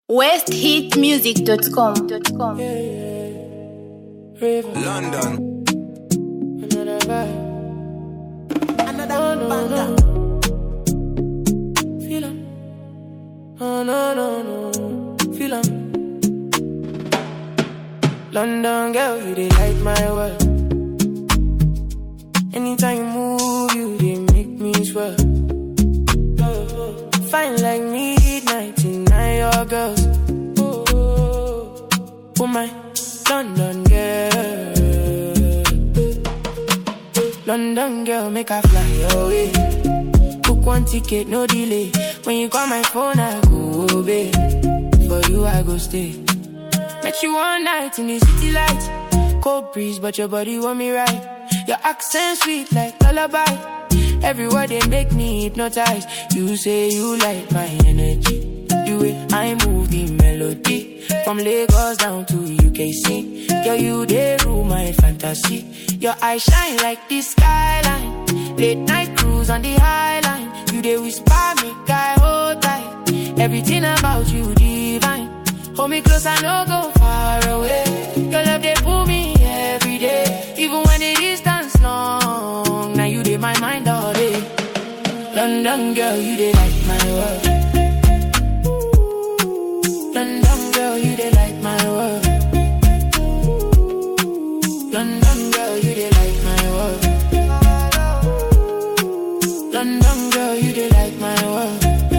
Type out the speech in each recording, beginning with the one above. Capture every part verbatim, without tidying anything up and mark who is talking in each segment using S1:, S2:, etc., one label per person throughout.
S1: west hit music dot com.
S2: Yeah, yeah. River.
S3: London.
S2: Another vibe.
S4: Another
S2: No, no, no. Feel 'em. Oh, no, no, no. Feel 'em. London girl, you dey light my world. Anytime you move, you dey make me swell. Fine like midnight in your girls. Oh, oh my London girl. London girl, make her fly away. Book one ticket, no delay. When you call my phone, I go obey. For you, I go stay. Met you one night in the city lights. Cold breeze, but your body want me right. Your accent sweet like lullaby. Every word they make me hypnotize. You say you like my energy. The way I move the melody. From Lagos down to U K C. Girl, you they rule my fantasy. Your eyes shine like the skyline. Late night cruise on the high line. You they whisper me, guy, hold tight. Everything about you divine. Hold me close, I know go far away. Your love, they pull me every day. Even when the distance long. Now you dey my mind all day. London girl, you dey like my world. London girl, you dey like my world. London girl, you dey like my world. London girl, you dey like my world.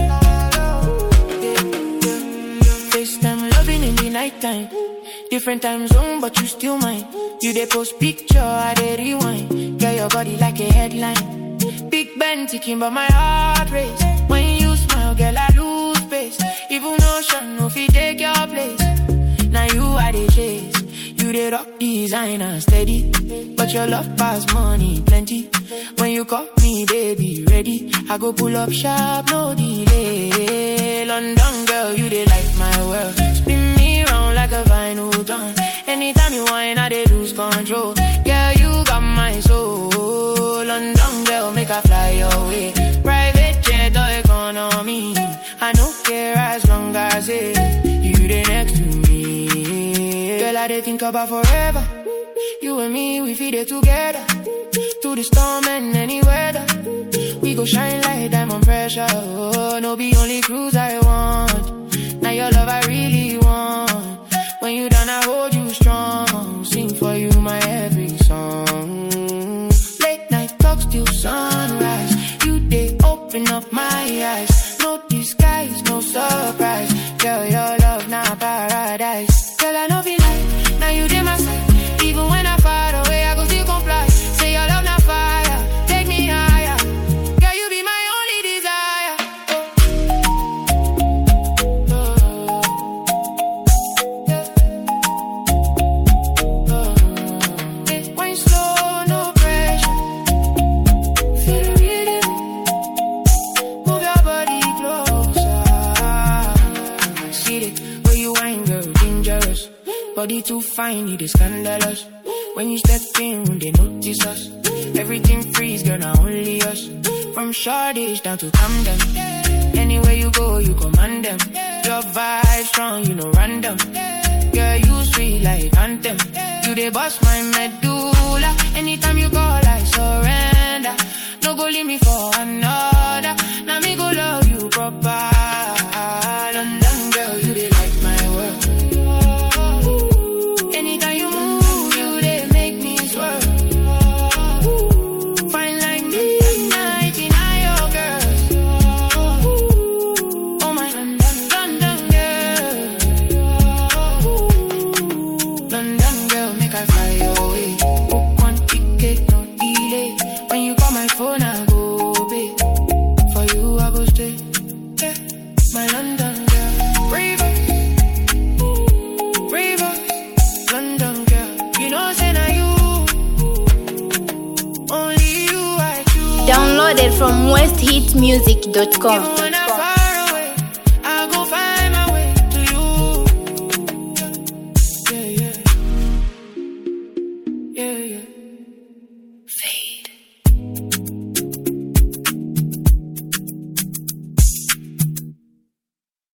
S2: FaceTime loving in the nighttime. Different time zone, but you still mine. You dey post picture, I dey rewind. Girl, your body like a headline. Big Ben ticking, but my heart race. When you smile, girl, I lose space. Even ocean, no fit take your place. Now you are the chase. You dey rock designer steady, but your love pass money plenty. When you call me, baby, ready. I go pull up sharp, no delay. London girl, you dey like my world. Spin me round like a vinyl drum. Anytime you whine, I dey lose control. Girl, you got my soul. London girl, make her fly your way. Private jet or economy. I don't care as long as it you dey next to me. Girl, I dey think about forever. You and me, we feel it together. Through the storm and any weather. We go shine like diamond pressure. Oh, no be only cruise I want. Now your love I really want. When you done, I hold you strong. Sing for you my every song. Late night talks till sunrise. You they open up my eyes. No disguise, no surprise. Girl, your love now paradise. Girl, I know feel like now you did my side. Even when I far away, I go still comply. Say your love now fire, take me higher. Girl, you be my only desire. Oh. Oh. Oh. Wine slow, no pressure. Feel the rhythm. Move your body closer. See it where you wine, girl, dangerous. Body too fine, it is scandalous. When you step in, they notice us. Everything freeze, girl, now only us. From Shoreditch down to Camden. Anywhere you go, you command them. Your vibe strong, you know random. Girl, you sweet like anthem. You they bust my medulla. Anytime you call, I surrender. No go leave me for another. Now me go love you proper. London girl, you they like my world. Anytime you move, you they make me swerve. Fine like midnight in your girls. Oh my London, London girl. London girl, make I fly away. Book one ticket, no delay. When you call my phone, I go obey. For you, I go stay. Yeah, my London girl. Braver, braver. London girl, you know say na you. Only you I choose.
S1: Downloaded from west hit music dot com.